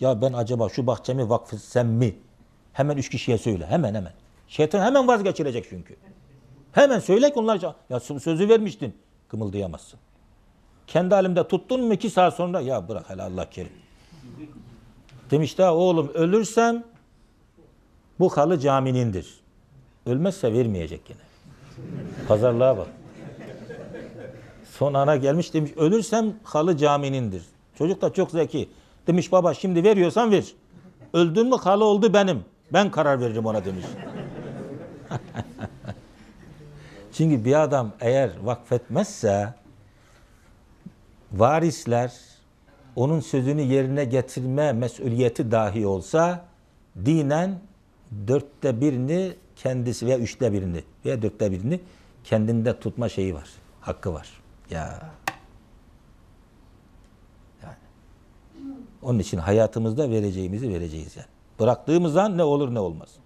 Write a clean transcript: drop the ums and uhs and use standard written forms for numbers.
Ya ben acaba şu bahçemi vakfetsem mi? Hemen 3 kişiye söyle. Hemen. Şeytan hemen vazgeçirecek çünkü. Hemen söyle ki onlar ya sözü vermiştin. Kımıldayamazsın. Kendi halimde tuttun mu 2 saat sonra ya bırak hele Allah kerim. Demiş daha oğlum ölürsem bu halı caminindir. Ölmezse vermeyecek yine. Pazarlığa bak. Son ana gelmiş demiş ölürsem halı caminindir. Çocuk da çok zeki. Demiş baba şimdi veriyorsan ver. Öldün mü halı oldu benim. Ben karar veririm ona demiş. Çünkü bir adam eğer vakfetmezse varisler onun sözünü yerine getirme mesuliyeti dahi olsa dinen 1/4'ünü kendisi veya 1/3'ünü veya 1/4'ünü kendinde tutma şeyi var. Hakkı var. Ya. Yani. Onun için hayatımızda vereceğimizi vereceğiz yani. Bıraktığımız an ne olur ne olmaz.